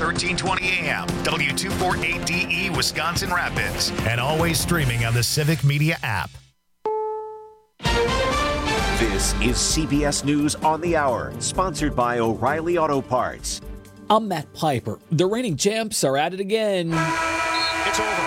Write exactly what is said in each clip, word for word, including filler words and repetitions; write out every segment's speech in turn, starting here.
thirteen twenty A M, W two forty-eight D E, Wisconsin Rapids, and always streaming on the Civic Media app. This is C B S News on the Hour, sponsored by O'Reilly Auto Parts. I'm Matt Piper. The reigning champs are at it again. It's over.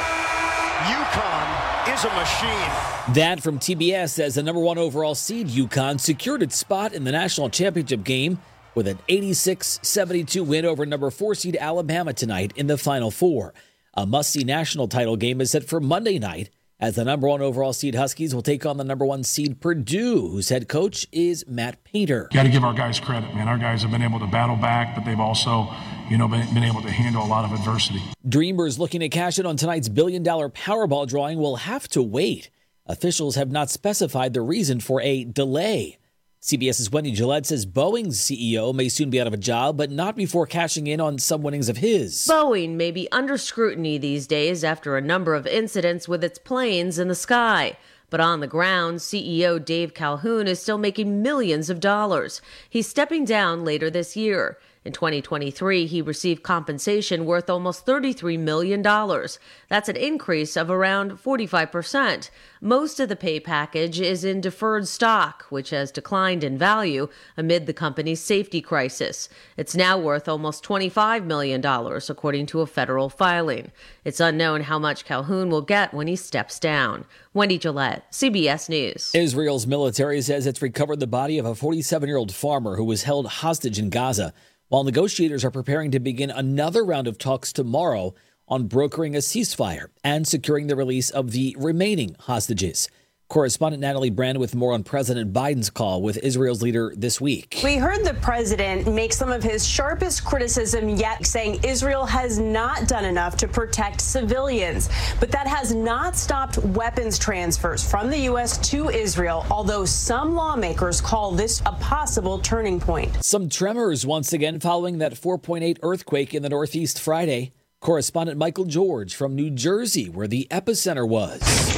UConn is a machine. That from T B S as the number one overall seed, UConn secured its spot in the national championship game with an eighty-six seventy-two win over number four seed Alabama tonight in the Final Four. A must-see national title game is set for Monday night as the number one overall seed Huskies will take on the number one seed Purdue, whose head coach is Matt Painter. Got to give our guys credit, man. Our guys have been able to battle back, but they've also, you know, been, been able to handle a lot of adversity. Dreamers looking to cash in on tonight's billion-dollar Powerball drawing will have to wait. Officials have not specified the reason for a delay. CBS's Wendy Gillette says Boeing's C E O may soon be out of a job, but not before cashing in on some winnings of his. Boeing may be under scrutiny these days after a number of incidents with its planes in the sky. But on the ground, C E O Dave Calhoun is still making millions of dollars. He's stepping down later this year. In twenty twenty-three, he received compensation worth almost thirty-three million dollars. That's an increase of around forty-five percent. Most of the pay package is in deferred stock, which has declined in value amid the company's safety crisis. It's now worth almost twenty-five million dollars, according to a federal filing. It's unknown how much Calhoun will get when he steps down. Wendy Gillette, C B S News. Israel's military says it's recovered the body of a forty-seven-year-old farmer who was held hostage in Gaza, while negotiators are preparing to begin another round of talks tomorrow on brokering a ceasefire and securing the release of the remaining hostages. Correspondent Natalie Brand with more on President Biden's call with Israel's leader this week. We heard the president make some of his sharpest criticism yet, saying Israel has not done enough to protect civilians. But that has not stopped weapons transfers from the U S to Israel, although some lawmakers call this a possible turning point. Some tremors once again following that four point eight earthquake in the Northeast Friday. Correspondent Michael George from New Jersey, where the epicenter was.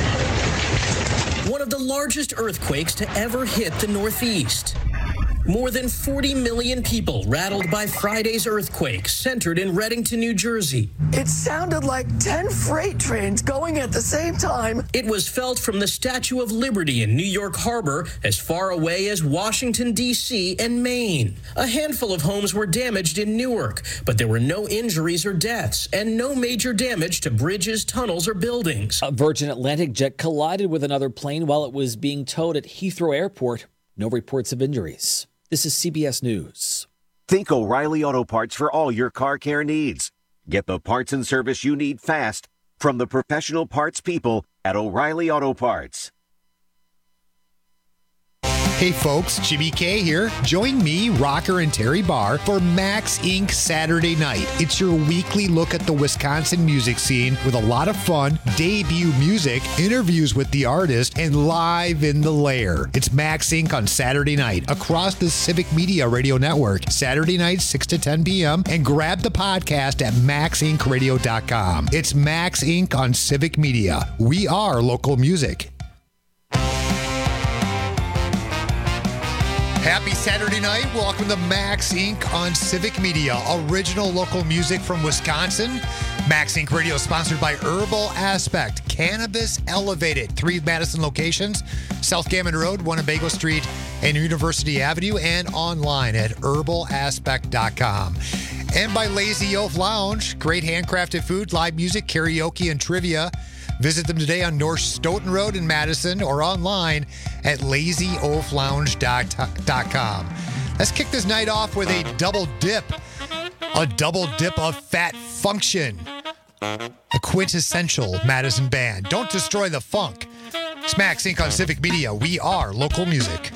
One of the largest earthquakes to ever hit the Northeast. More than forty million people rattled by Friday's earthquake centered in Reddington, New Jersey. It sounded like ten freight trains going at the same time. It was felt from the Statue of Liberty in New York Harbor as far away as Washington, D C and Maine. A handful of homes were damaged in Newark, but there were no injuries or deaths and no major damage to bridges, tunnels, or buildings. A Virgin Atlantic jet collided with another plane while it was being towed at Heathrow Airport. No reports of injuries. This is C B S News. Think O'Reilly Auto Parts for all your car care needs. Get the parts and service you need fast from the professional parts people at O'Reilly Auto Parts. Hey folks, Jimmy K here. Join me, Rocker, and Terry Barr for Max Incorporated Saturday Night. It's your weekly look at the Wisconsin music scene with a lot of fun, debut music, interviews with the artist, and live in the lair. It's Max Incorporated on Saturday night across the Civic Media Radio Network. Saturday night, six to ten p.m. And grab the podcast at max inc radio dot com. It's Max Incorporated on Civic Media. We are local music. Happy Saturday night. Welcome to Max Incorporated on Civic Media. Original local music from Wisconsin. Max Incorporated Radio is sponsored by Herbal Aspect. Cannabis Elevated. Three Madison locations. South Gammon Road, Winnebago Street, and University Avenue. And online at herbal aspect dot com. And by Lazy Oaf Lounge. Great handcrafted food, live music, karaoke, and trivia. Visit them today on North Stoughton Road in Madison or online at lazy oaf lounge dot com. Let's kick this night off with a double dip. A double dip of Fat Function. A quintessential Madison band. Don't destroy the funk. It's Max Incorporated on Civic Media. We are local music.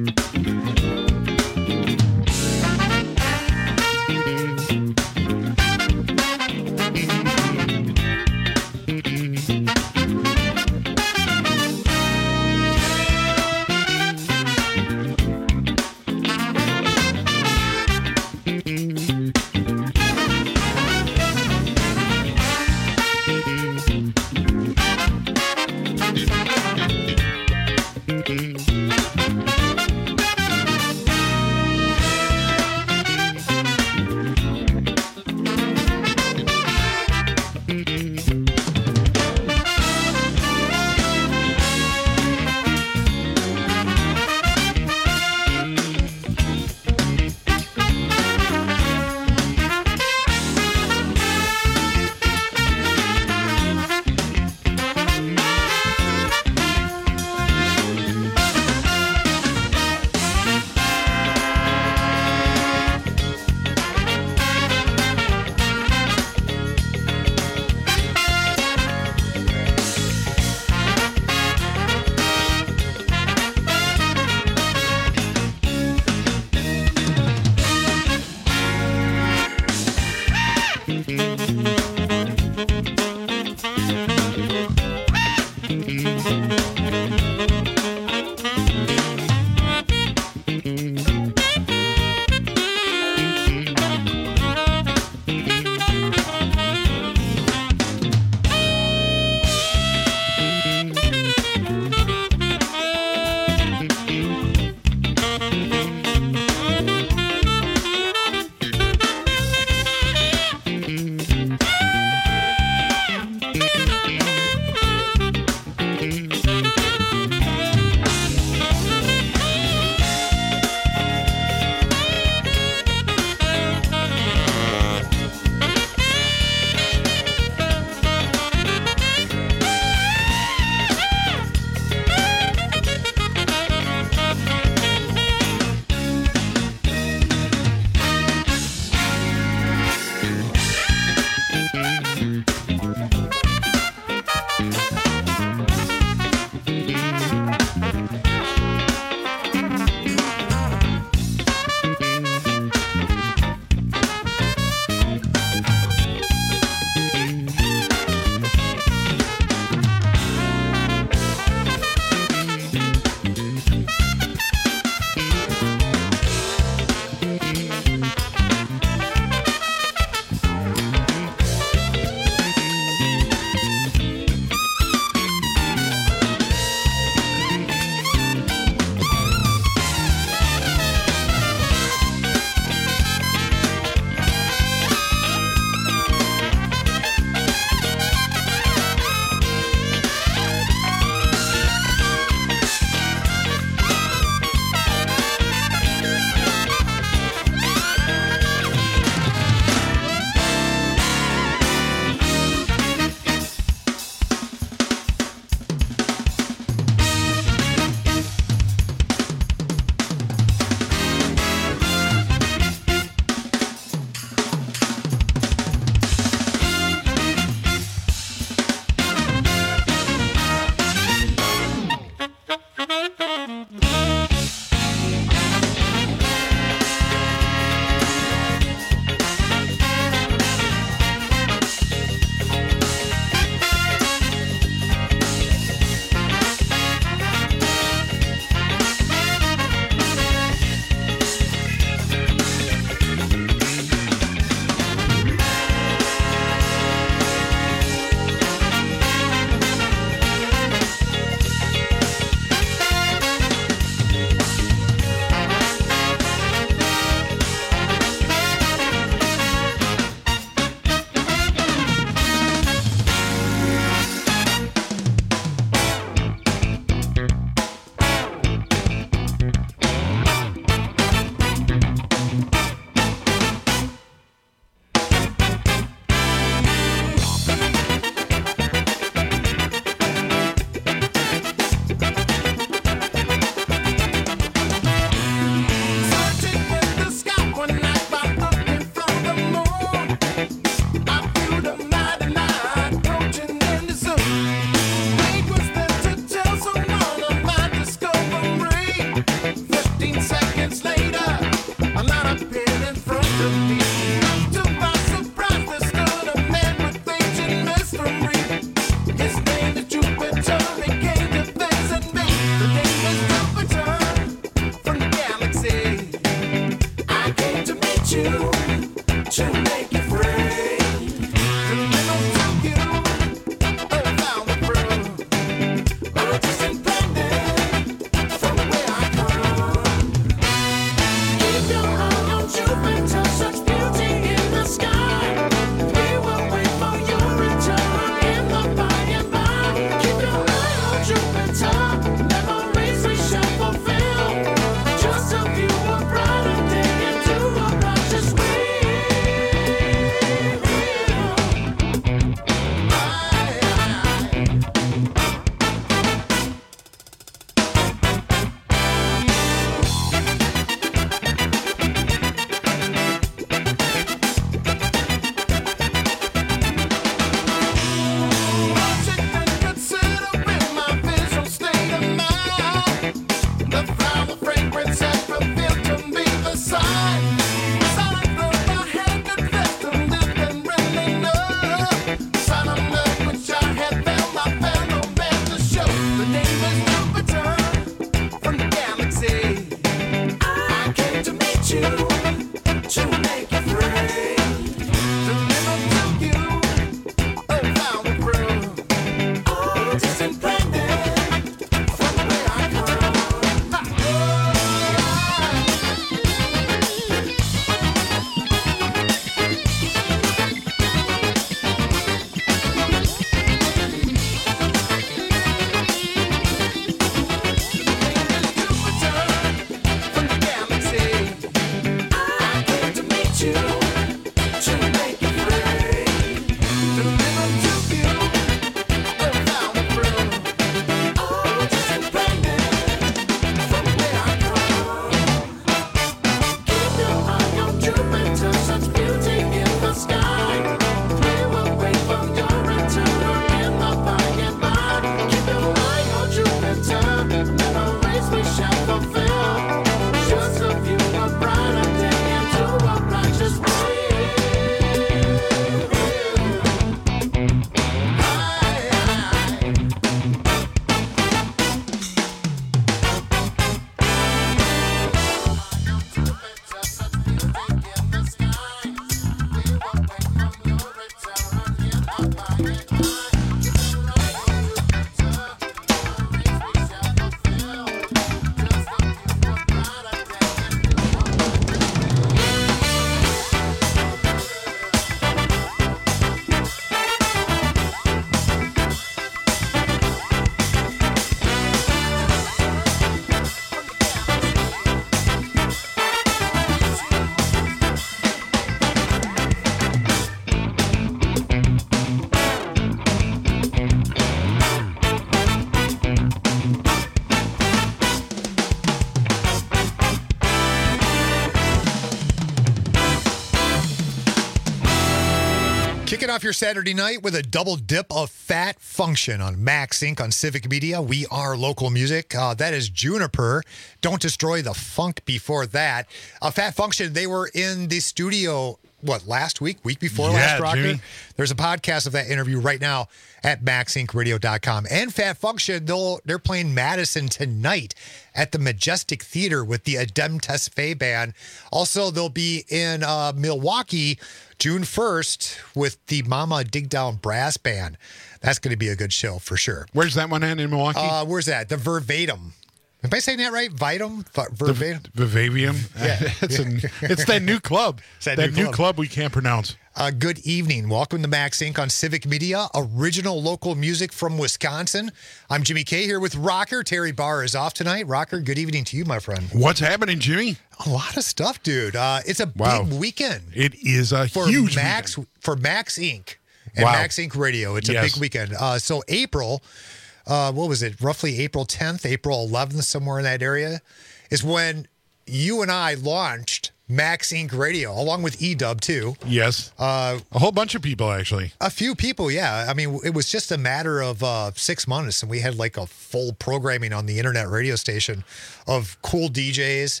Kicking off your Saturday night with a double dip of Fat Function on Max Incorporated on Civic Media. We are local music. Uh, that is Juniper. Don't Destroy the Funk before that. Uh, Fat Function, they were in the studio, what, last week? Week before yeah, last, Rocker? Jimmy. There's a podcast of that interview right now at max inc radio dot com. And Fat Function, they'll, they're playing Madison tonight at the Majestic Theater with the Adem Tesfaye Band. Also, they'll be in uh, Milwaukee June first with the Mama Dig Down Brass Band. That's going to be a good show for sure. Where's that one at in Milwaukee? Uh, where's that? The Verbatim. Am I saying that right? Vitum? Verbatim? The Vivavium? Yeah. it's, an, it's that new club. It's that, that new, new club. club we can't pronounce. Uh, good evening. Welcome to Max Incorporated on Civic Media, original local music from Wisconsin. I'm Jimmy K here with Rocker. Terry Barr is off tonight. Rocker, good evening to you, my friend. What's happening, Jimmy? A lot of stuff, dude. Uh, it's a wow. big weekend. It is a for huge Max weekend. For Max Incorporated and wow. Max Incorporated Radio. It's a yes. big weekend. Uh, so April, uh, what was it? Roughly April tenth, April eleventh, somewhere in that area, is when you and I launched Max Incorporated Radio, along with E-Dub, too. Yes. Uh, a whole bunch of people, actually. A few people, yeah. I mean, it was just a matter of uh, six months, and we had like a full programming on the internet radio station of cool D Js.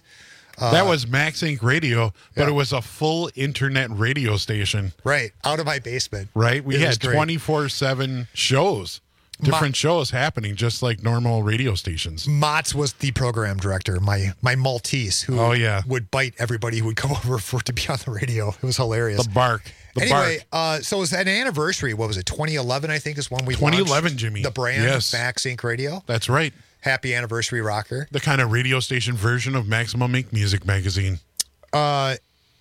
Uh, that was Max Inc Radio, but yeah. it was a full internet radio station. Right, out of my basement. Right? We It was had great. twenty-four seven shows, different Ma- shows happening, just like normal radio stations. Motz was the program director, my my Maltese, who Oh, yeah. would bite everybody who would come over for to be on the radio. It was hilarious. The bark. The anyway, bark. uh, so it was an anniversary. What was it? twenty eleven, I think, is when we twenty eleven, launched Jimmy. the brand Yes. Max Inc Radio. That's right. Happy anniversary, Rocker. The kind of radio station version of Maximum Inc Music Magazine. Uh,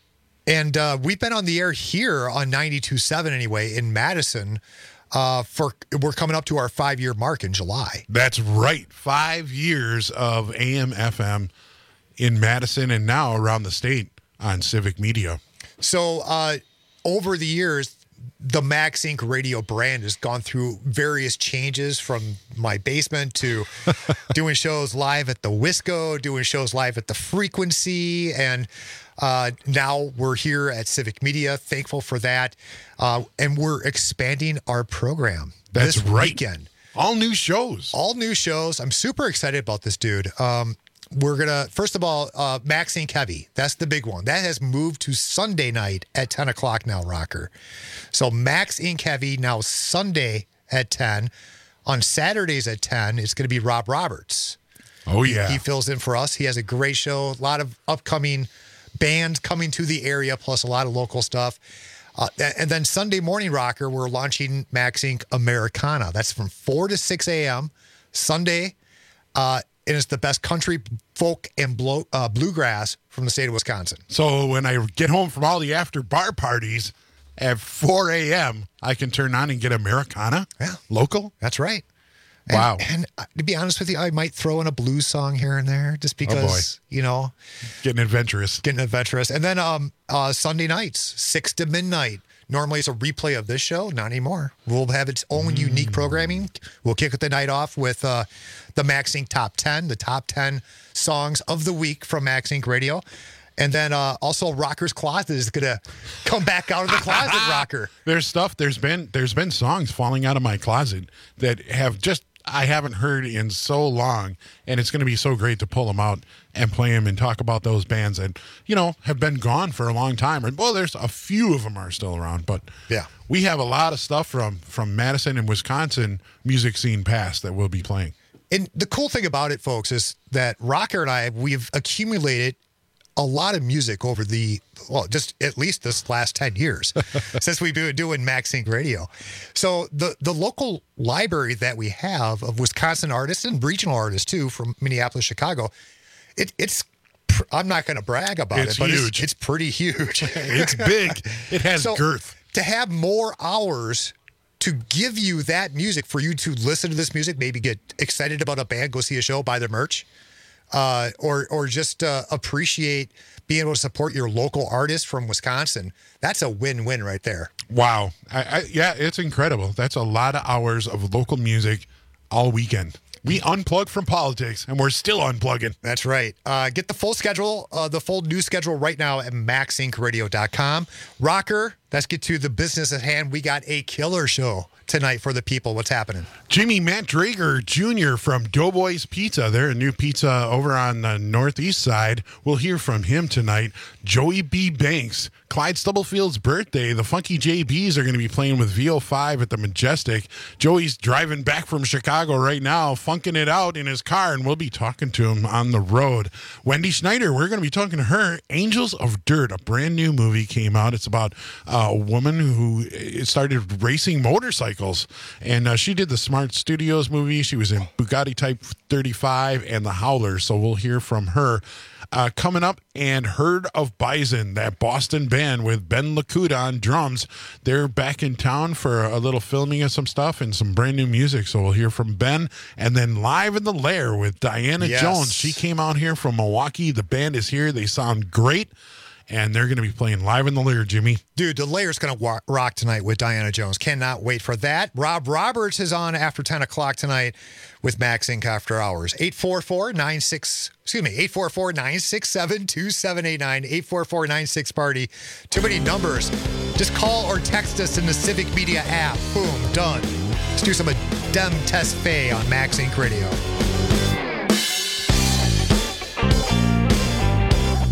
and uh, we've been on the air here on ninety-two point seven anyway in Madison. Uh, for we're coming up to our five year mark in July. That's right. Five years of A M F M in Madison and now around the state on Civic Media. So uh, over the years, the Max Inc Radio brand has gone through various changes, from my basement to doing shows live at the Wisco, doing shows live at the Frequency, and uh, now we're here at Civic Media. Thankful for that. Uh, and we're expanding our program That's this right. weekend. All new shows. All new shows. I'm super excited about this, dude. Um, we're going to, first of all, uh, Max Inc Heavy. That's the big one. That has moved to Sunday night at ten o'clock now, Rocker. So Max Inc Heavy now Sunday at ten. On Saturdays at ten, it's going to be Rob Roberts. Oh, yeah. He, he fills in for us. He has a great show. A lot of upcoming bands coming to the area, plus a lot of local stuff. Uh, and then Sunday morning, Rocker, we're launching Max Inc Americana. That's from four to six a.m. Sunday. Uh, and it's the best country, folk, and blow, uh, bluegrass from the state of Wisconsin. So when I get home from all the after bar parties at four a.m., I can turn on and get Americana? Yeah. Local? That's right. And, Wow. And uh, to be honest with you, I might throw in a blues song here and there just because, you know, Getting adventurous. getting adventurous. And then um, uh, Sunday nights, six to midnight. Normally it's a replay of this show. Not anymore. We'll have its own unique programming. We'll kick the night off with uh, the Max Inc Top ten, the top ten songs of the week from Max Inc Radio. And then uh, also Rocker's Closet is going to come back out of the closet, Rocker. There's stuff, there's been there's been songs falling out of my closet that have just I haven't heard in so long, and it's going to be so great to pull them out and play them and talk about those bands that, you know, have been gone for a long time. Well, there's a few of them are still around, but yeah, we have a lot of stuff from from Madison and Wisconsin music scene past that we'll be playing. And the cool thing about it, folks, is that Rocker and I, we've accumulated a lot of music over the, well, just at least this last ten years since we've been doing Max Inc Radio. So the, the local library that we have of Wisconsin artists and regional artists too, from Minneapolis, Chicago, it, it's, pr- I'm not going to brag about It's it, but huge. It's, it's pretty huge. It's big. It has So, girth. To have more hours to give you that music, for you to listen to this music, maybe get excited about a band, go see a show, buy their merch, uh, or or just uh, appreciate being able to support your local artist from Wisconsin. That's a win-win right there. Wow. I, I, yeah, it's incredible. That's a lot of hours of local music all weekend. We unplugged from politics, and we're still unplugging. That's right. Uh, get the full schedule, uh, the full news schedule right now at max inc radio dot com. Rocker, let's get to the business at hand. We got a killer show tonight for the people. What's happening? Jimmy Matt Drager Junior from Doughboys Pizza. They're a new pizza over on the northeast side. We'll hear from him tonight. Joey B. Banks, Clyde Stubblefield's birthday. The Funky J Bs are going to be playing with V O five at the Majestic. Joey's driving back from Chicago right now, funking it out in his car, and we'll be talking to him on the road. Wendy Schneider, we're going to be talking to her. Angels of Dirt, a brand new movie came out. It's about uh, a woman who started racing motorcycles, and uh, she did the Smart Studios movie. She was in Bugatti Type thirty-five and The Howler, so we'll hear from her. Uh, coming up, and Herd of Bison, that Boston band with Ben Lakuta on drums. They're back in town for a little filming of some stuff and some brand new music, so we'll hear from Ben. And then Live in the Lair with Diana Yes. Jones. She came out here from Milwaukee. The band is here. They sound great, and they're going to be playing Live in the Lair, Jimmy. Dude, the Layer's going to wa- rock tonight with Diana Jones. Cannot wait for that. Rob Roberts is on after ten o'clock tonight with Max Inc After Hours. eight four four nine six, excuse me, eight four four nine six seven two seven eight nine, eight four four nine six party. Too many numbers. Just call or text us in the Civic Media app. Boom, done. Let's do some Dem Test Fay on Max Inc Radio.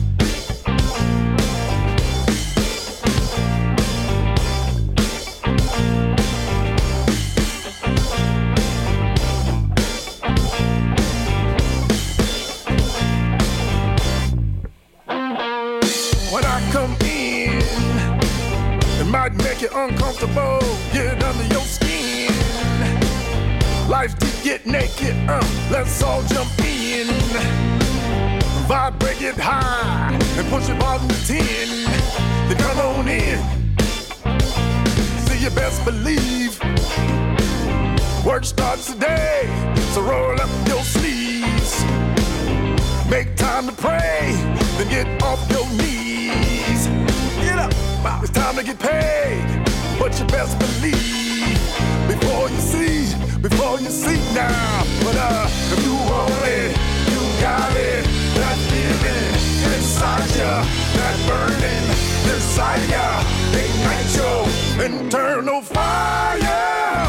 come in. It might make it uncomfortable, get under your skin. Life to get naked, uh, let's all jump in. Vibrate it high and push it bottom to ten. Then come on in. See, you best believe work starts today, so roll up your sleeves. Make time to pray, then get off your knees. Get up, it's time to get paid, but you best believe before you see, before you see now. But uh, if you want it, you got it. That feeling inside ya, that burning desire, ignite your internal fire.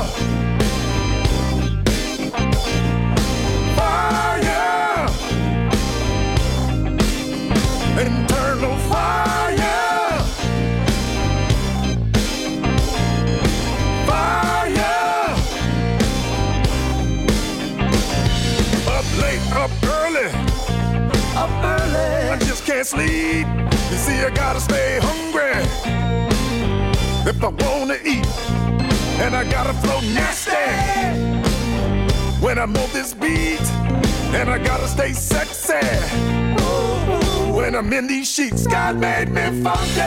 Fire. Internal fire. Fire. Up late, up early. Up early. I just can't sleep. You see, I gotta stay hungry if I wanna eat. And I gotta flow nasty when I move this beat. And I gotta stay sexy when I'm in these sheets. God made me funky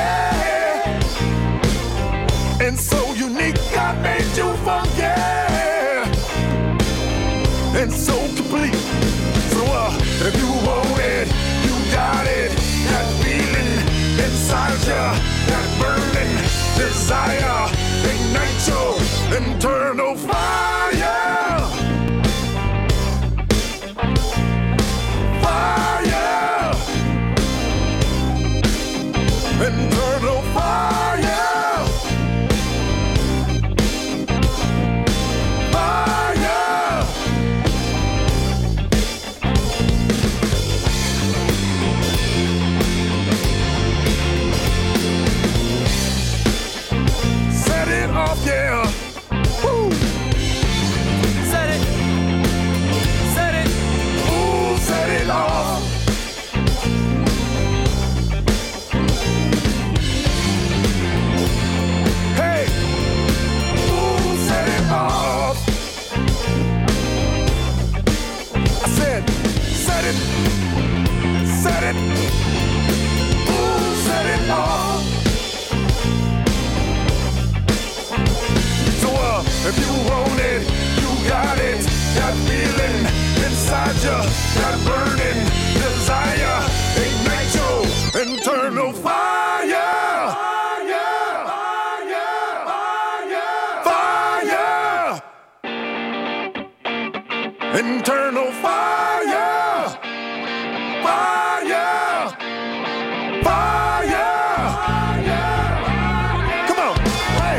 and so unique. God made you funky and so complete. So uh, if you want it, you got it. That feeling inside ya, that burning desire, ignite your internal fire. Fire. Internal fire. Yeah. Woo. Set it. Set it. Ooh, set it off. Hey. Ooh, set it off. I said, set it. Set it. Ooh, set it off. If you want it, you got it. That feeling inside you, that burning desire, ignite your internal fire. Fire. Fire. Fire. Internal fire. Fire. Fire. Come on, hey.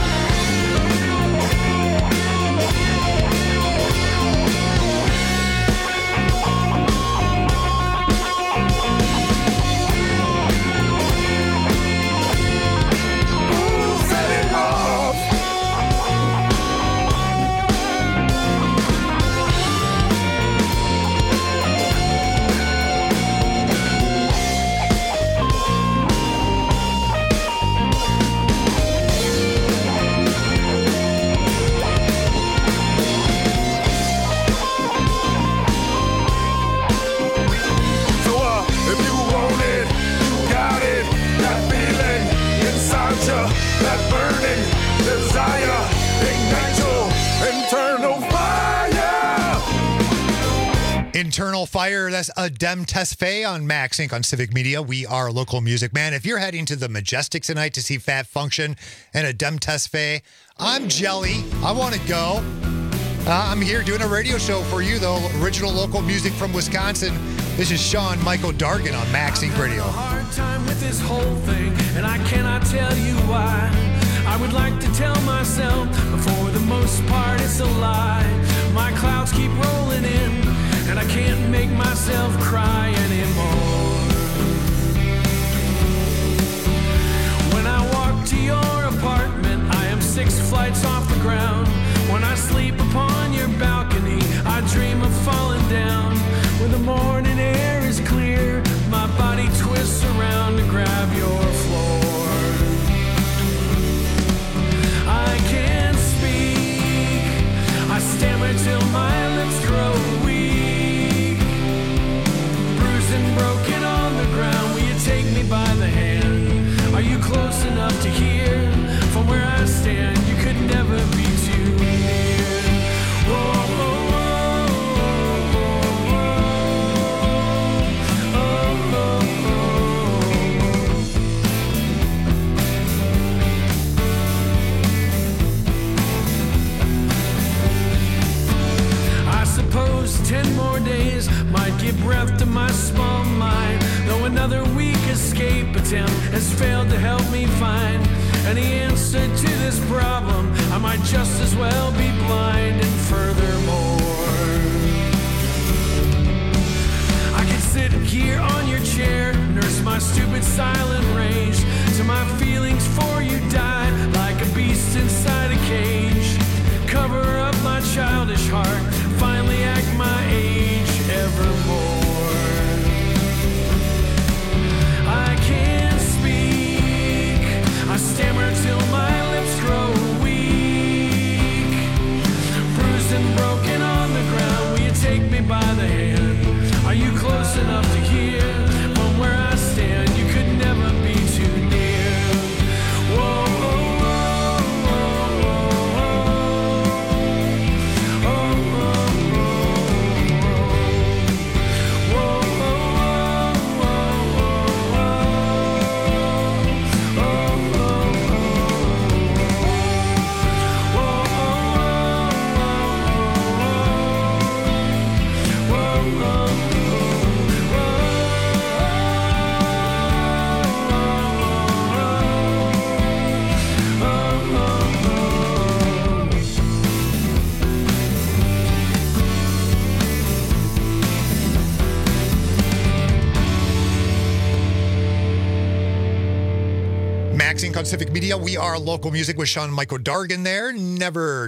That burning desire, ignite your internal fire. Internal Fire, that's Adem Tesfaye on Max Incorporated on Civic Media. We are local music. Man, if you're heading to the Majestic tonight to see Fat Function and Adem Tesfaye, I'm jelly. I want to go. Uh, I'm here doing a radio show for you, though. Original local music from Wisconsin. This is Sean Michael Dargan on Max Incorporated Radio. I'm having a hard time with this whole thing, and I cannot tell you why. I would like to tell myself, but for the most part, it's a lie. My clouds keep rolling in, and I can't make myself cry anymore. When I walk to your apartment, I am six flights off the ground. When I sleep upon your balcony, I dream of falling down. When the morning air is clear, my body twists around to grab your close enough to hear. From where I stand, you could never be too near. Whoa, whoa, whoa, whoa, whoa, whoa. I suppose ten more days might give breath to my small mind, though another weak escape attempt has failed to help me find any answer to this problem. I might just as well be blind. And furthermore, I could sit here on your chair, nurse my stupid silent rage, till my feelings for you die like a beast inside a cage. Cover up my childish heart, finally act my age evermore. I can't speak, I stammer till my lips grow weak. Bruised and broken on the ground, will you take me by the hand? Are you close enough to hear? From where I stand, you could never be too near. Whoa, whoa, whoa, whoa, whoa, whoa, whoa, Max Inc on Civic Media. We are local music with Sean and Michael Dargan there. Never,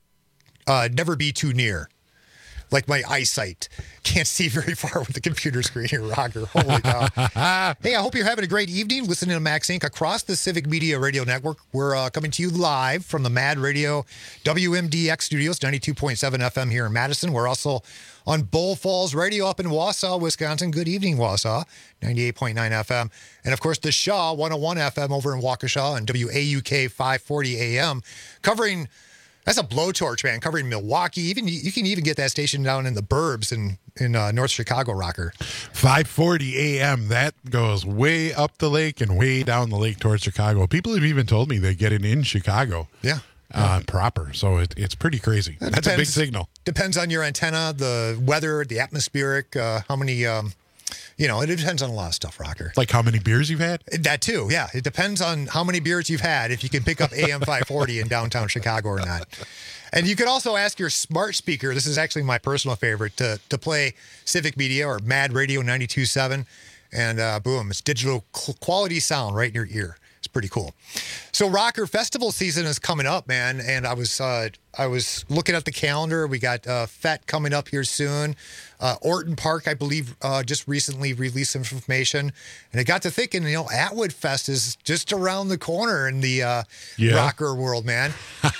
uh, never be too near. Like my eyesight. Can't see very far with the computer screen here, Roger. Holy cow. Hey, I hope you're having a great evening listening to Max Inc across the Civic Media Radio Network. We're uh, coming to you live from the Mad Radio W M D X Studios, ninety-two point seven F M here in Madison. We're also on Bull Falls Radio up in Wausau, Wisconsin. Good evening, Wausau, ninety-eight point nine F M. And, of course, the Shaw, one oh one F M over in Waukesha and W A U K five forty A M, covering... That's a blowtorch, man, covering Milwaukee. Even you can even get that station down in the burbs in, in uh, North Chicago, Rocker. five forty A M, that goes way up the lake and way down the lake towards Chicago. People have even told me they get it in Chicago. Yeah. Uh, proper. So it, it's pretty crazy. That That's depends, a big signal. Depends on your antenna, the weather, the atmospheric, uh, how many... Um, You know, it depends on a lot of stuff, Rocker. Like how many beers you've had? That too, yeah. It depends on how many beers you've had, if you can pick up A M five forty in downtown Chicago or not. And you could also ask your smart speaker, this is actually my personal favorite, to, to play Civic Media or Mad Radio ninety-two point seven. And uh, boom, it's digital quality sound right in your ear. It's pretty cool. So, Rocker, festival season is coming up, man. And I was uh, I was looking at the calendar. We got uh, F E T coming up here soon. Uh, Orton Park, I believe, uh, just recently released some information. And I got to thinking, you know, Atwood Fest is just around the corner in the uh, yeah. rocker world, man.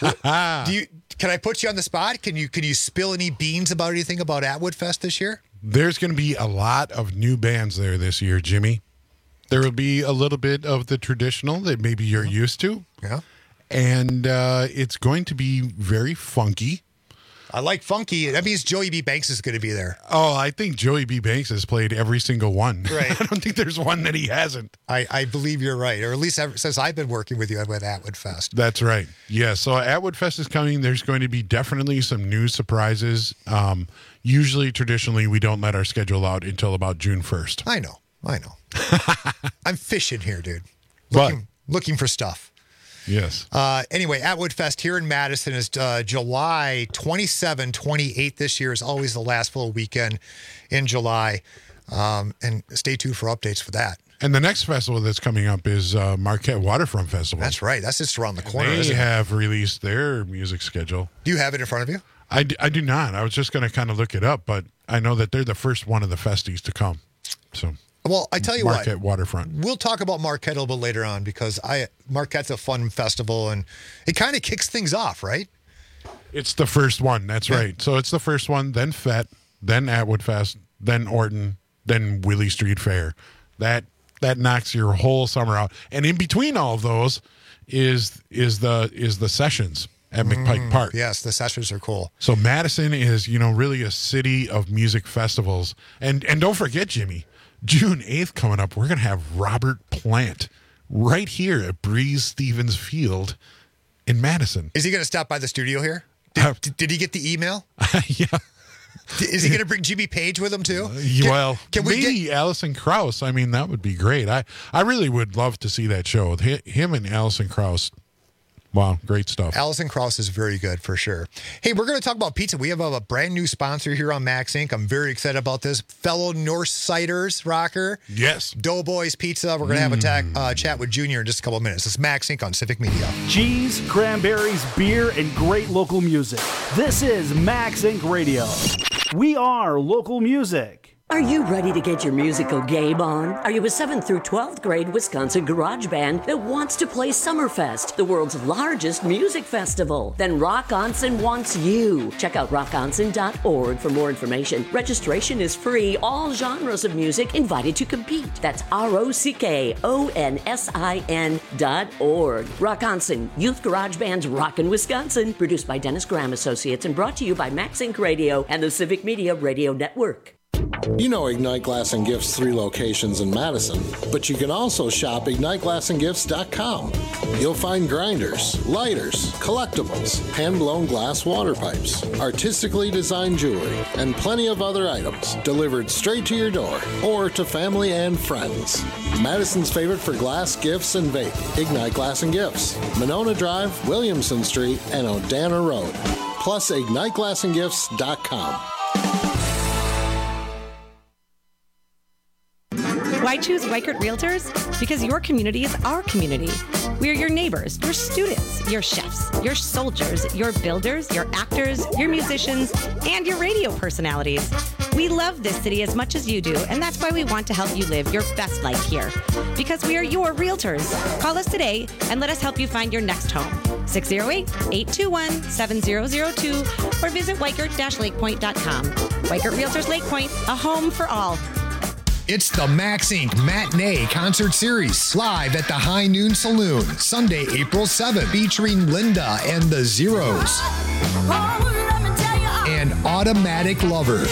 Do you? Can I put you on the spot? Can you can you spill any beans about anything about Atwood Fest this year? There's going to be a lot of new bands there this year, Jimmy. There will be a little bit of the traditional that maybe you're used to. Yeah. And uh, it's going to be very funky. I like funky. That means Joey B. Banks is going to be there. Oh, I think Joey B. Banks has played every single one. Right. I don't think there's one that he hasn't. I, I believe you're right, or at least ever since I've been working with you with Atwood Fest. That's right. Yeah, so Atwood Fest is coming. There's going to be definitely some new surprises. Um, usually, traditionally, we don't let our schedule out until about June first. I know. I know. I'm fishing here, dude. Looking, but, looking for stuff. Yes. Uh, anyway, Atwood Fest here in Madison is uh, July twenty-seventh, twenty-eighth this year is always the last full weekend in July. Um, and stay tuned for updates for that. And the next festival that's coming up is uh, Marquette Waterfront Festival. That's right. That's just around the corner. They isn't have it? released their music schedule. Do you have it in front of you? I, d- I do not. I was just going to kind of look it up, but I know that they're the first one of the festies to come. So... Well, I tell you Marquette what, Waterfront. We'll talk about Marquette a little bit later on because I Marquette's a fun festival and it kind of kicks things off, right? It's the first one. That's yeah. right. So it's the first one, then F E T, then Atwood Fest, then Orton, then Willie Street Fair. That that knocks your whole summer out. And in between all of those is is the is the sessions at McPike Mm, Park. Yes, the sessions are cool. So Madison is, you know, really a city of music festivals. And and don't forget, Jimmy, June eighth coming up, we're going to have Robert Plant right here at Breeze Stevens Field in Madison. Is he going to stop by the studio here? Did, uh, did he get the email? Yeah. Is he going to bring Jimmy Page with him too? Uh, well, can we maybe get... Alison Krauss. I mean, that would be great. I, I really would love to see that show with him and Alison Krauss. Wow, great stuff. Alison Krauss is very good for sure. Hey, we're going to talk about pizza. We have a, a brand new sponsor here on Max Incorporated. I'm very excited about this. Fellow Northsiders, Rocker. Yes. Doughboys Pizza. We're going to have a ta- uh, chat with Junior in just a couple of minutes. It's Max Incorporated on Civic Media. Cheese, cranberries, beer, and great local music. This is Max Incorporated Radio. We are local music. Are you ready to get your musical game on? Are you a seventh through twelfth grade Wisconsin garage band that wants to play Summerfest, the world's largest music festival? Then Rock Onsen wants you. Check out rock onsen dot org for more information. Registration is free. All genres of music invited to compete. That's R O C K O N S I N dot org. Rock Onsen, Youth Garage Band's Rockin' Wisconsin. Produced by Dennis Graham Associates and brought to you by Max Incorporated Radio and the Civic Media Radio Network. You know Ignite Glass and Gifts' three locations in Madison, but you can also shop ignite glass and gifts dot com. You'll find grinders, lighters, collectibles, hand-blown glass water pipes, artistically designed jewelry, and plenty of other items delivered straight to your door or to family and friends. Madison's favorite for glass, gifts, and vape, Ignite Glass and Gifts, Monona Drive, Williamson Street, and Odana Road. Plus ignite glass and gifts dot com. Why choose Weichert Realtors? Because your community is our community. We are your neighbors, your students, your chefs, your soldiers, your builders, your actors, your musicians, and your radio personalities. We love this city as much as you do, and that's why we want to help you live your best life here. Because we are your realtors. Call us today and let us help you find your next home. six oh eight, eight two one, seven oh oh two or visit weichert dash lake point dot com. Weichert Realtors Lake Point, a home for all. It's the Max Incorporated Matinee Concert Series, live at the High Noon Saloon, Sunday, April seventh, featuring Linda and the Zeros and Automatic Lover.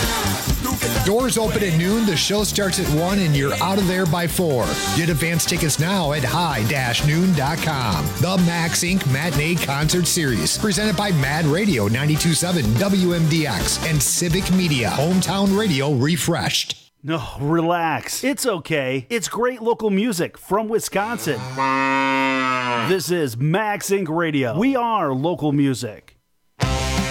Doors open at noon, the show starts at one, and you're out of there by four. Get advance tickets now at high dash noon dot com. The Max Incorporated Matinee Concert Series, presented by Mad Radio ninety-two point seven W M D X and Civic Media, hometown radio refreshed. No, relax. It's okay. It's great local music from Wisconsin. This is Max Incorporated Radio. We are local music. We're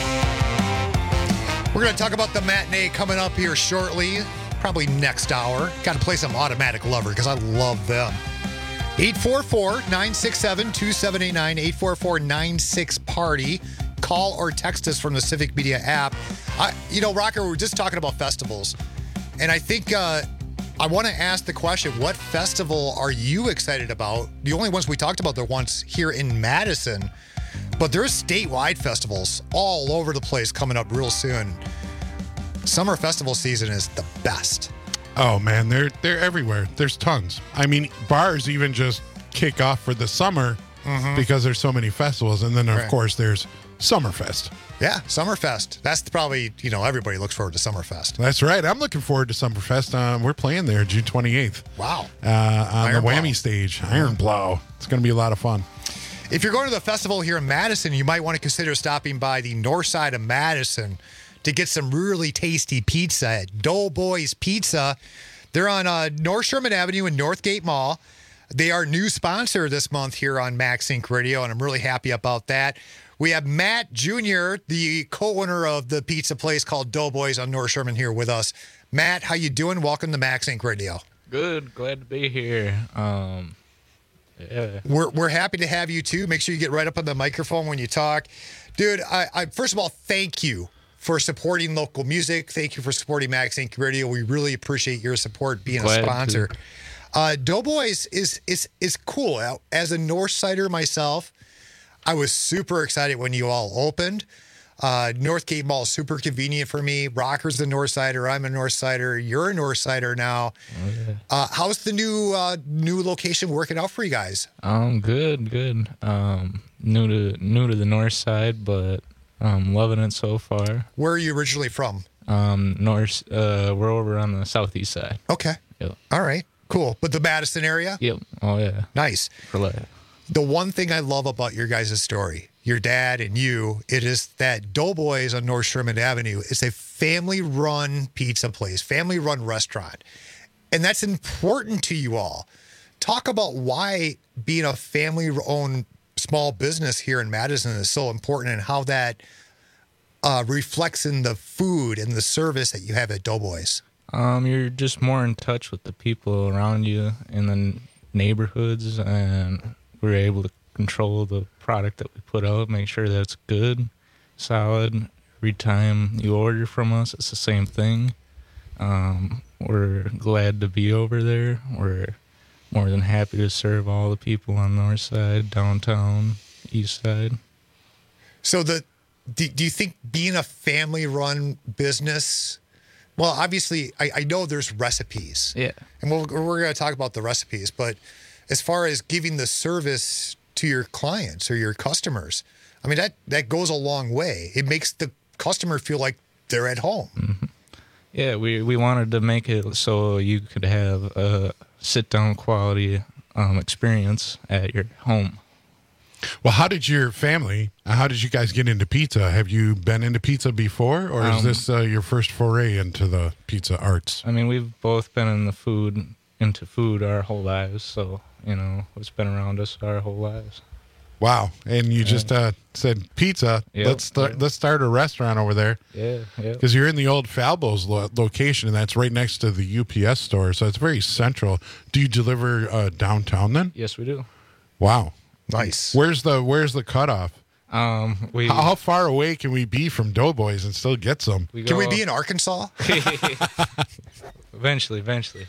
going to talk about the matinee coming up here shortly, probably next hour. Got to play some Automatic Lover because I love them. eight four four, nine six seven, two seven eight nine, eight four four, nine six, party. Call or text us from the Civic Media app. I, you know, Rocker, we were just talking about festivals. And I think uh, I want to ask the question, what festival are you excited about? The only ones we talked about are ones here in Madison, but there's statewide festivals all over the place coming up real soon. Summer festival season is the best. Oh, man, they're, they're everywhere. There's tons. I mean, bars even just kick off for the summer mm-hmm. because there's so many festivals. And then, of right. course, there's Summerfest. Yeah, Summerfest. That's probably, you know, everybody looks forward to Summerfest. That's right. I'm looking forward to Summerfest. Um, we're playing there June twenty-eighth. Wow. Uh, on Iron the Whammy Blow. stage. Iron Blow. It's going to be a lot of fun. If you're going to the festival here in Madison, you might want to consider stopping by the north side of Madison to get some really tasty pizza at Doughboys Pizza. They're on uh, North Sherman Avenue in Northgate Mall. They are new sponsor this month here on Max Incorporated Radio, and I'm really happy about that. We have Matt Junior, the co-owner of the pizza place called Doughboys on North Sherman, here with us. Matt, how you doing? Welcome to Max Incorporated Radio. Good. Glad to be here. Um, yeah. We're we're happy to have you, too. Make sure you get right up on the microphone when you talk. Dude, I, I first of all, thank you for supporting local music. Thank you for supporting Max Incorporated Radio. We really appreciate your support being Glad a sponsor. Uh, Doughboys is, is, is cool. As a North Sider myself, I was super excited when you all opened. Uh, Northgate Mall is super convenient for me. Rocker's the North Sider. I'm a North Sider. You're a North Sider now. Oh, yeah. Uh, how's the new uh, new location working out for you guys? Um, good, good. Um, new to new to the north side, but um, loving it so far. Where are you originally from? Um, north. Uh, we're over on the southeast side. Okay. Yep. All right. Cool. But the Madison area? Yep. Oh yeah. Nice. For life. The one thing I love about your guys' story, your dad and you, it is that Doughboys on North Sherman Avenue is a family-run pizza place, family-run restaurant. And that's important to you all. Talk about why being a family-owned small business here in Madison is so important and how that uh, reflects in the food and the service that you have at Doughboys. Um, you're just more in touch with the people around you in the neighborhoods, and we're able to control the product that we put out, make sure that it's good, solid. Every time you order from us, it's the same thing. Um, we're glad to be over there. We're more than happy to serve all the people on the north side, downtown, east side. So the do, do you think being a family-run business, well, obviously, I, I know there's recipes. Yeah. And we'll, we're going to talk about the recipes, but as far as giving the service to your clients or your customers, I mean, that, that goes a long way. It makes the customer feel like they're at home. Mm-hmm. Yeah, we, we wanted to make it so you could have a sit-down quality um, experience at your home. Well, how did your family, how did you guys get into pizza? Have you been into pizza before, or is Um, this uh, your first foray into the pizza arts? I mean, we've both been in the food, into food our whole lives, so, you know, it's been around us our whole lives. Wow. And you just uh, said pizza. Yep, let's start, yep. let's start a restaurant over there. Yeah, yeah. Because you're in the old Falbo's lo- location, and that's right next to the U P S store, so it's very central. Do you deliver uh, downtown then? Yes, we do. Wow. Nice. Where's the Where's the cutoff? Um, we how, how far away can we be from Doughboys and still get some? We Can we go- be in Arkansas? Eventually, eventually.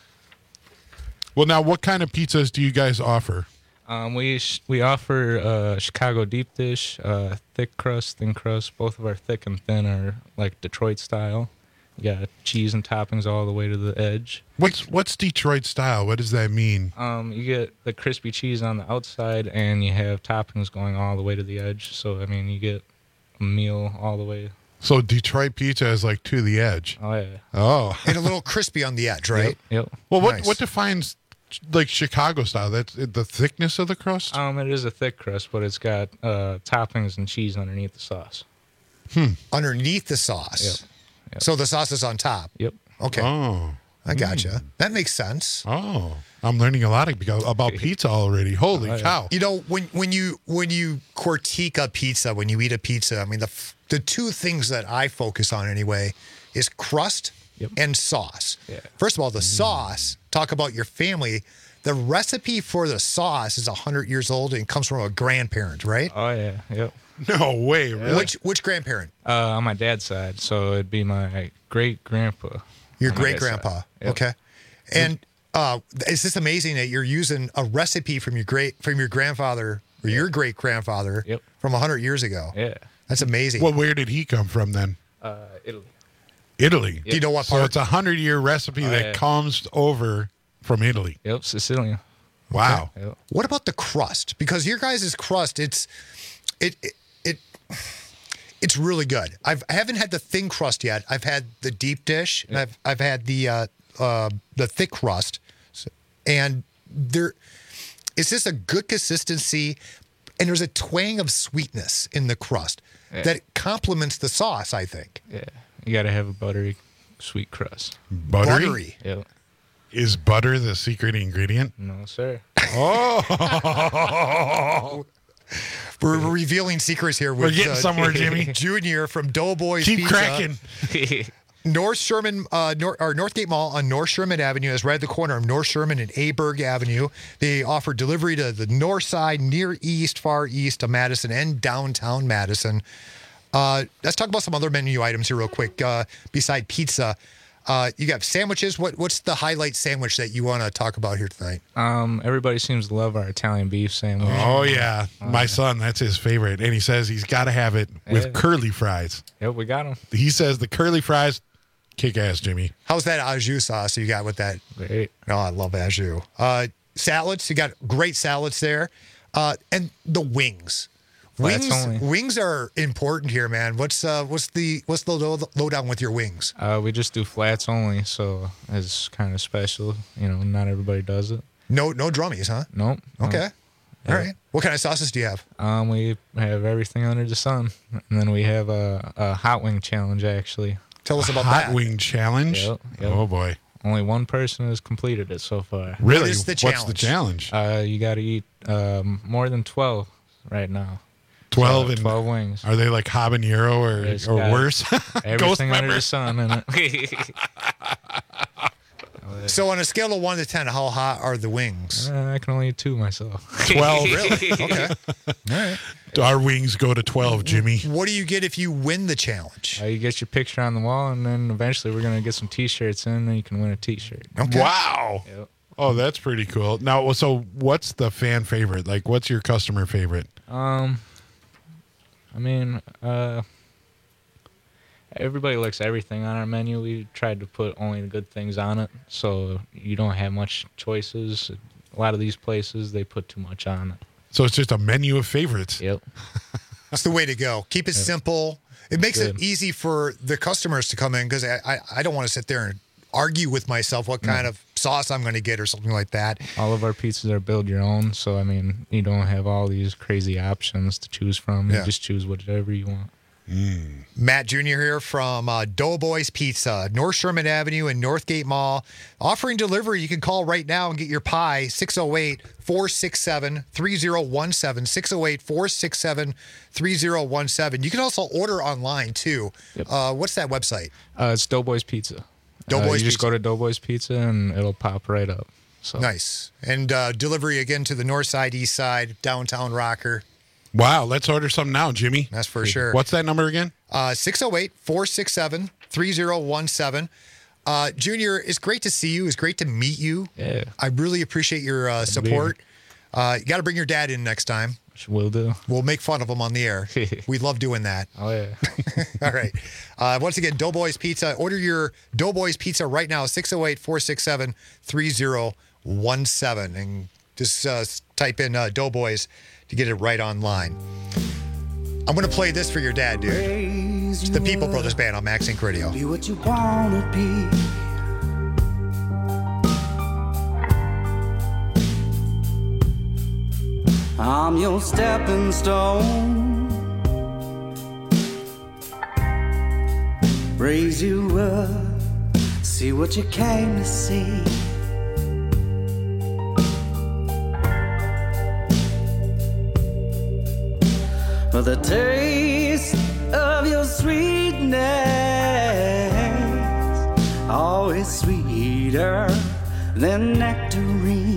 Well, now, what kind of pizzas do you guys offer? Um, we sh- we offer uh, Chicago deep dish, uh, thick crust, thin crust. Both of our thick and thin are like Detroit style. You got cheese and toppings all the way to the edge. What's What's Detroit style? What does that mean? Um, you get the crispy cheese on the outside, and you have toppings going all the way to the edge. So I mean, you get a meal all the way. So Detroit pizza is like to the edge. Oh yeah. Oh, and a little crispy on the edge, right? Yep. Well, what Nice. what defines like Chicago style? That's the thickness of the crust. Um, it is a thick crust, but it's got uh, toppings and cheese underneath the sauce. Hmm. Underneath the sauce. Yep. Yep. So the sauce is on top. Yep. Okay. Oh, I gotcha. That makes sense. oh, I'm learning a lot about about pizza already. Holy Oh, yeah. cow! You know, when when you when you critique a pizza, when you eat a pizza, I mean the f- the two things that I focus on anyway is crust Yep. and sauce. Yeah. First of all, the sauce. Talk about your family. The recipe for the sauce is a hundred years old and comes from a grandparent, right? Oh yeah. Yep. No way, really? Which which grandparent? Uh, on my dad's side, so it'd be my great grandpa. Your on my great dad's side. grandpa. Yep. Okay. And uh, it's just amazing that you're using a recipe from your great from your grandfather or your great grandfather Yep. from a hundred years ago. Yeah. That's amazing. Well, where did he come from then? Uh, Italy. Italy. Do you know what So part? it's a hundred year recipe Oh, that yeah. comes over from Italy. Yep. Sicilian. Wow. Yep. What about the crust? Because your guys' crust, it's it it, it it's really good. I've I haven't had the thin crust yet. I've had the deep dish, and I've I've had the uh, uh, the thick crust, So- and there it's just a good consistency, and there's a twang of sweetness in the crust Yeah. that complements the sauce. I think. Yeah. You got to have a buttery, sweet crust. Buttery? Buttery. Yep. Is butter the secret ingredient? No, sir. Oh. We're revealing secrets here. With, We're getting uh, somewhere, Jimmy. Junior from Doughboys Keep Pizza. cracking. North Sherman, uh, North, or Northgate Mall on North Sherman Avenue is right at the corner of North Sherman and Aberg Avenue. They offer delivery to the north side, near east, far east of Madison, and downtown Madison. Uh, let's talk about some other menu items here real quick. Uh, beside pizza, Uh, you got sandwiches. What What's the highlight sandwich that you want to talk about here tonight? Um, everybody seems to love our Italian beef sandwich. Oh, yeah. Oh, My yeah. son, that's his favorite. And he says he's got to have it with Yeah. curly fries. Yep, we got them. He says the curly fries, kick ass, Jimmy. How's that au jus sauce you got with that? Great. Oh, I love au jus. Uh, salads. You got great salads there. Uh, and the wings. Flats Wings, only. wings are important here, man. What's uh, what's the what's the low, lowdown with your wings? Uh, we just do flats only, so it's kind of special. You know, not everybody does it. No, no drummies, huh? Nope. Okay. Yeah. All right. What kind of sauces do you have? Um, we have everything under the sun, and then we have a, a hot wing challenge. Actually, tell us about Hot that. wing challenge? Yep, yep. Oh, boy. Only one person has completed it so far. Really? What is the What's the challenge? Uh, you got to eat um, more than twelve right now. twelve So, and twelve wings. Are they like habanero It's or, or got worse? Ghost Everything under pepper? the sun in it. So on a scale of one to ten, how hot are the wings? Uh, I can only eat two myself. twelve. Really? Okay. All right. Our wings go to twelve, Jimmy. What do you get if you win the challenge? Uh, you get your picture on the wall, and then eventually we're gonna get some T-shirts in, and you can win a T-shirt. Okay. Wow. Yep. Oh, that's pretty cool. Now, so what's the fan favorite? Like, what's your customer favorite? Um, I mean, uh, everybody likes everything on our menu. We tried to put only the good things on it, so you don't have much choices. A lot of these places, they put too much on it. So it's just a menu of favorites. Yep. That's the way to go. Keep it Yep. simple. It makes Good. it easy for the customers to come in because I, I, I don't want to sit there and argue with myself what kind of sauce I'm going to get or something like that. All of our pizzas are build your own, so I mean, you don't have all these crazy options to choose from. You Yeah. just choose whatever you want. Matt Junior here from uh, Doughboys Pizza, North Sherman Avenue and Northgate Mall. Offering delivery. You can call right now and get your pie, six oh eight, four six seven, three oh one seven, six oh eight, four six seven, three oh one seven. You can also order online, too. Yep. Uh, what's that website? Uh, it's Doughboys Pizza. Doughboys uh, you just Pizza. go to Doughboys Pizza, and it'll pop right up. So Nice. And uh, delivery again to the north side, east side, downtown Rocker. Wow, let's order some now, Jimmy. That's for sure. What's that number again? Uh, six oh eight, four six seven, three oh one seven. Uh, Junior, it's great to see you. It's great to meet you. Yeah. I really appreciate your uh, to be support. Uh, you got to bring your dad in next time. Will do. We'll make fun of him on the air. We love doing that. Oh, yeah. All right. Uh, once again, Doughboys Pizza. Order your Doughboys Pizza right now, six oh eight, four six seven, three oh one seven. And just uh, type in uh, Doughboys to get it right online. I'm going to play this for your dad, dude. It's the People Brothers Band on Max Inc Radio. Be what you wanna be. I'm your stepping stone. Raise you up, see what you came to see. For the taste of your sweetness, always sweeter than nectarine.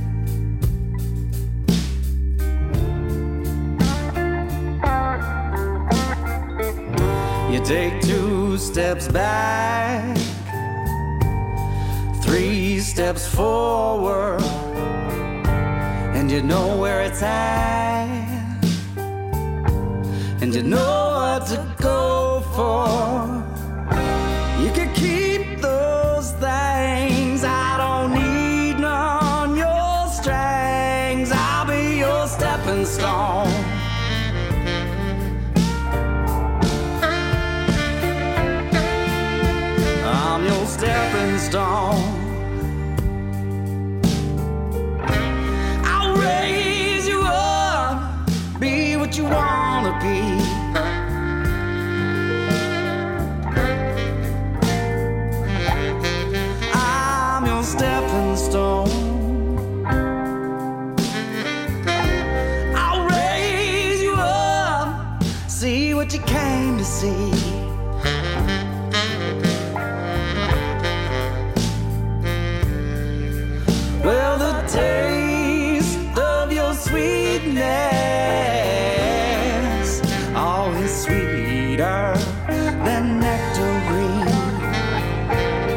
You take two steps back, three steps forward, and you know where it's at, and you know what to go for. You can keep those things, I don't need none, your strings, I'll be your stepping stone. I'm your stepping stone. I'll raise you up, be what you wanna be. I'm your stepping stone. I'll raise you up, see what you came to see. Well, the taste of your sweetness, always sweeter than nectarine.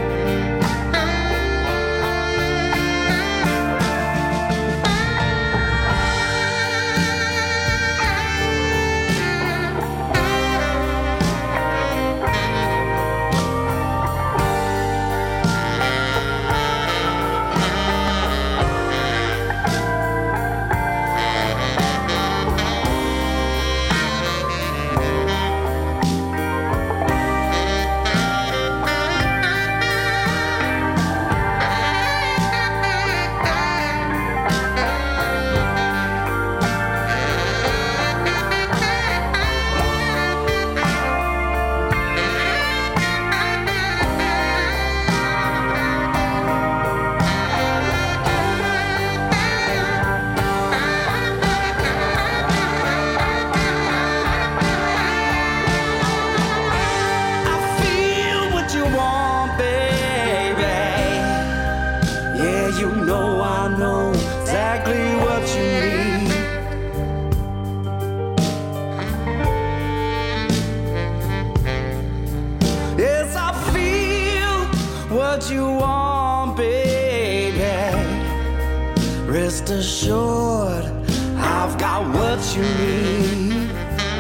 what you need.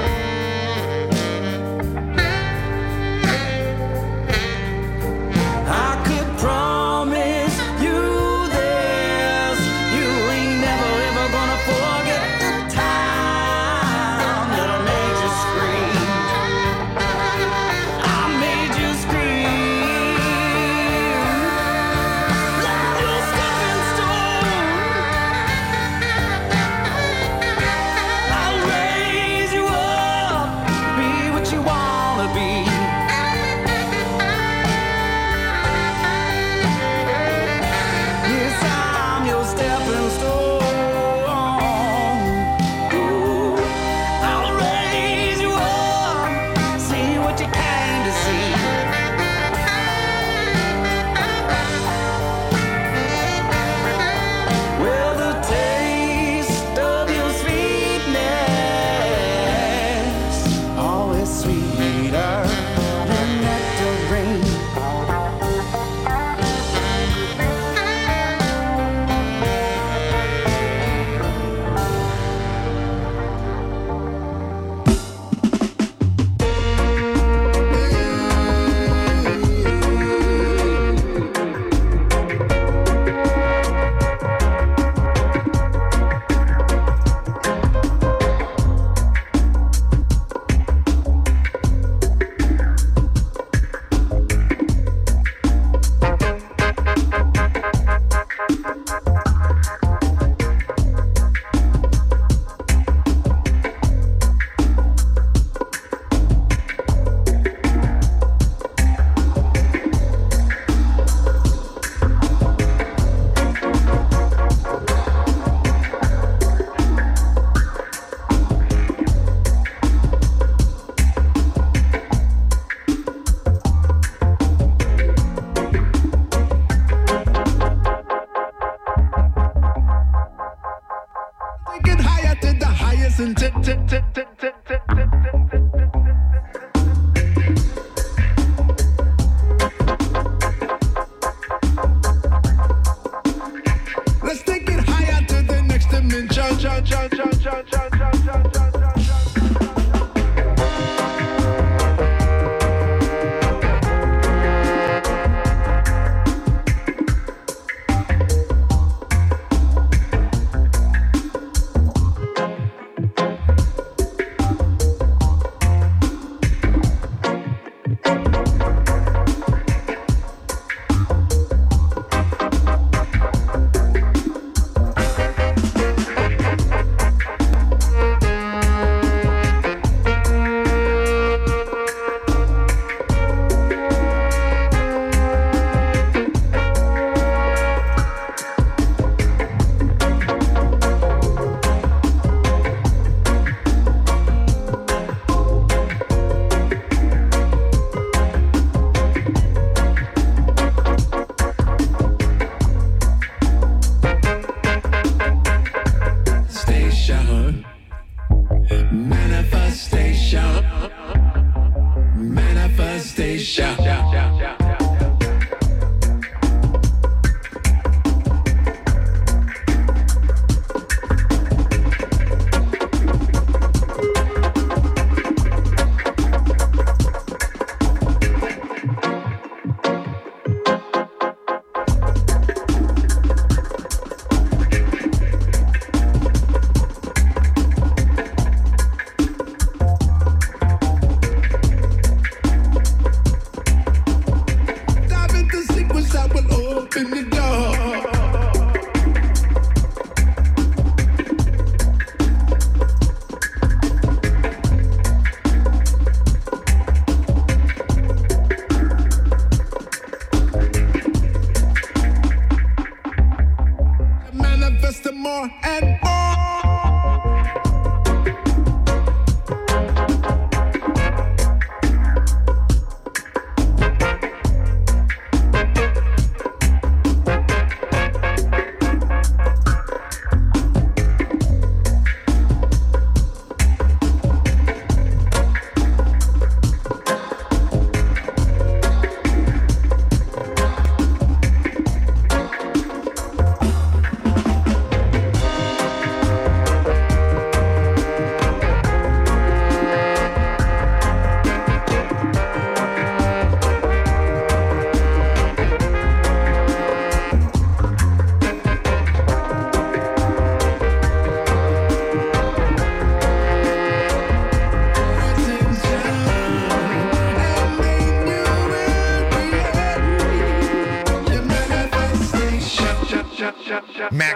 I could promise you this, you ain't never ever gonna forget the time that I made you scream. I made you scream. Like your stepping stone, I'll raise you up, be what you wanna be. Yes, I'm your stepping stone. Ooh, I'll raise you up, see what you came to see. Well, the taste of your sweetness, always sweeter than nectarine. Take it higher to the highest and tip, tip, tip, tip, tip, tip, tip, tip. Let's take it higher to the next dimension. Cha, cha, cha, cha, cha, cha, cha, cha, cha, cha. Station, manifestation, manifestation.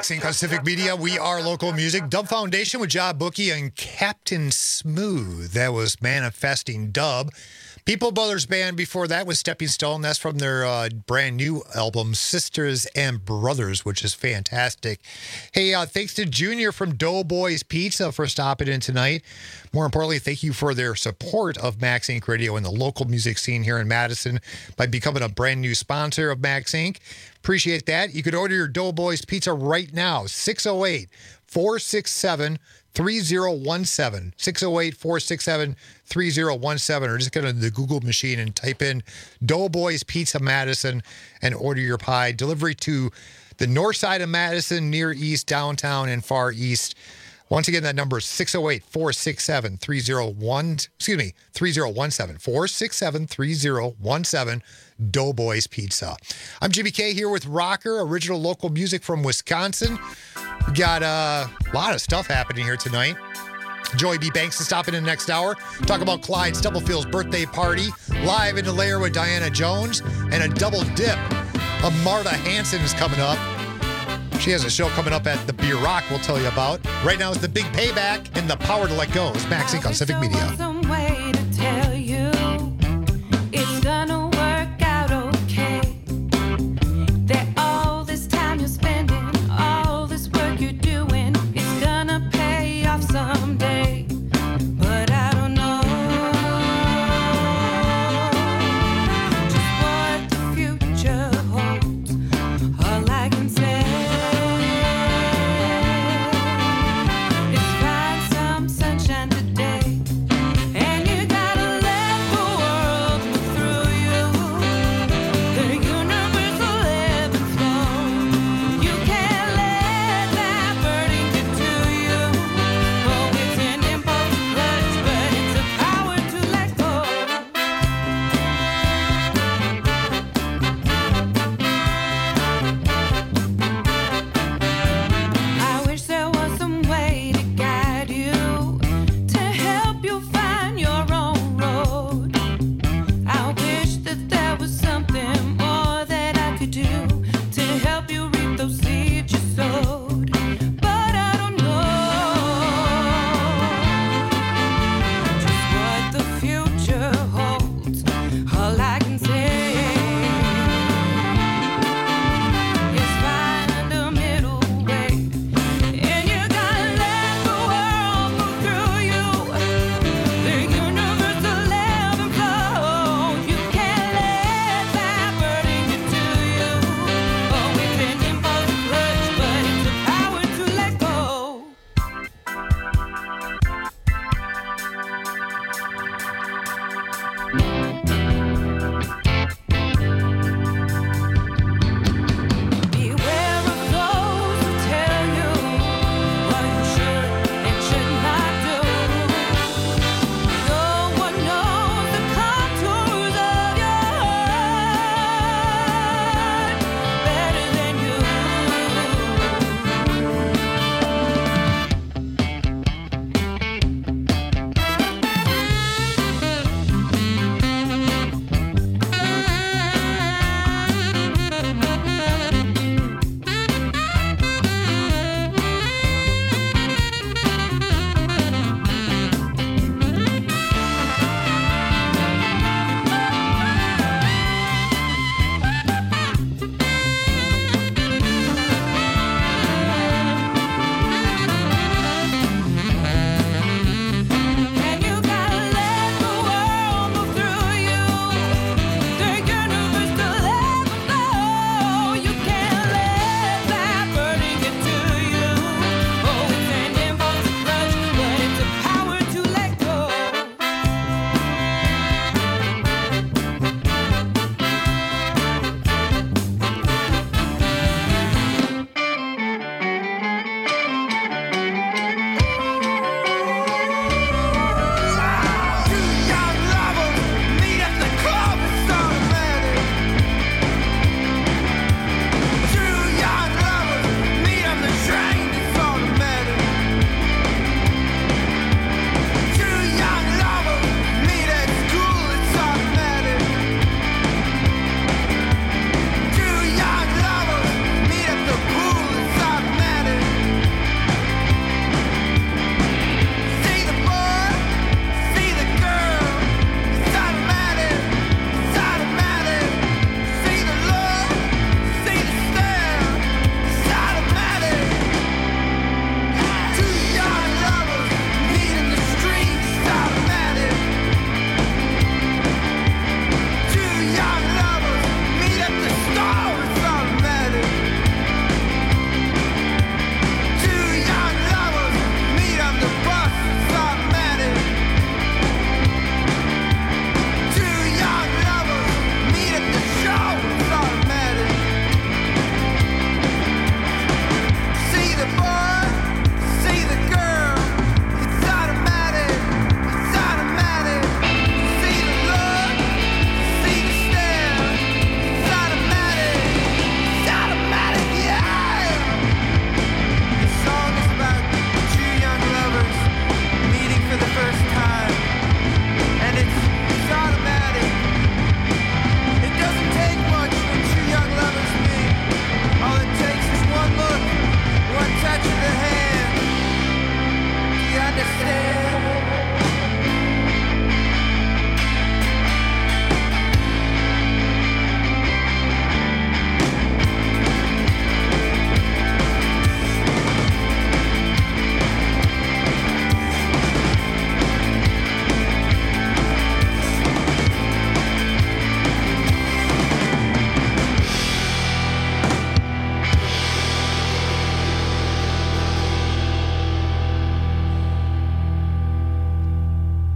MaxInc on Civic Media. We are local music. Dub Foundation with Job Bookie and Captain Smooth. That was Manifesting Dub. People Brothers Band before that was Stepping Stone. That's from their uh, brand new album, Sisters and Brothers, which is fantastic. Hey, uh, thanks to Junior from Doughboys Pizza for stopping in tonight. More importantly, thank you for their support of MaxInc Radio and the local music scene here in Madison by becoming a brand new sponsor of MaxInc. Appreciate that. You could order your Doughboys Pizza right now, six oh eight, four six seven, three oh one seven, six oh eight, four six seven, three oh one seven, or just go to the Google machine and type in Doughboys Pizza Madison and order your pie. Delivery to the north side of Madison, near east, downtown, and far east. Once again, that number is six oh eight, four six seven, three oh one, excuse me, three oh one seven, four six seven, three oh one seven, Doughboys Pizza. I'm Jimmy K here with Rocker, original local music from Wisconsin. We got uh, a lot of stuff happening here tonight. Joey B. Banks is stopping in the next hour. Talk about Clyde Stubblefield's birthday party, live in the layer with Diana Jones, and a double dip of Marta Hanson is coming up. She has a show coming up at the Beer Rock we'll tell you about. Right now is the big payback and the power to let go. It's MaxInc on Civic Media. Some way to tell you it's gonna work out okay. That all this time you're spending, all this work you're doing, it's gonna pay off someday. But I don't know just what the future holds. All I can say is find some sunshine today. And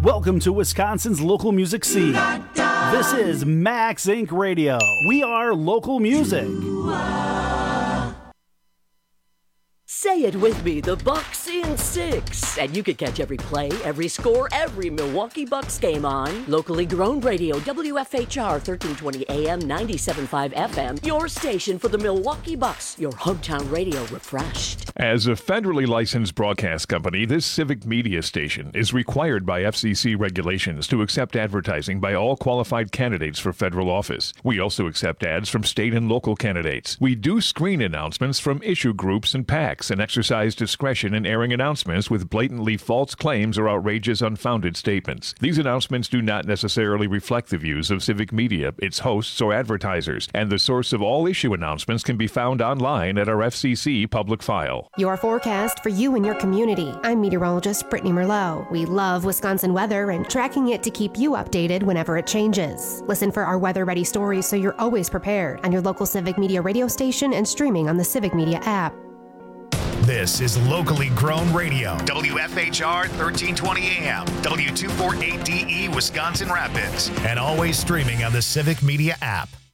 Welcome to Wisconsin's local music scene. This is Max Inc Radio. We are local music. Say it with me, the Bucks in six. And you can catch every play, every score, every Milwaukee Bucks game on locally grown radio, W F H R thirteen twenty A M, ninety-seven point five F M, your station for the Milwaukee Bucks, your hometown radio refreshed. As a federally licensed broadcast company, this civic media station is required by F C C regulations to accept advertising by all qualified candidates for federal office. We also accept ads from state and local candidates. We do screen announcements from issue groups and PACs and exercise discretion in airing announcements with blatantly false claims or outrageous unfounded statements. These announcements do not necessarily reflect the views of civic media, its hosts, or advertisers, and the source of all issue announcements can be found online at our F C C public file. Your forecast for you and your community. I'm meteorologist Brittany Merlot. We love Wisconsin weather and tracking it to keep you updated whenever it changes. Listen for our weather-ready stories so you're always prepared on your local Civic Media radio station and streaming on the Civic Media app. This is locally grown radio. W F H R thirteen twenty A M, W two forty-eight D E Wisconsin Rapids, and always streaming on the Civic Media app.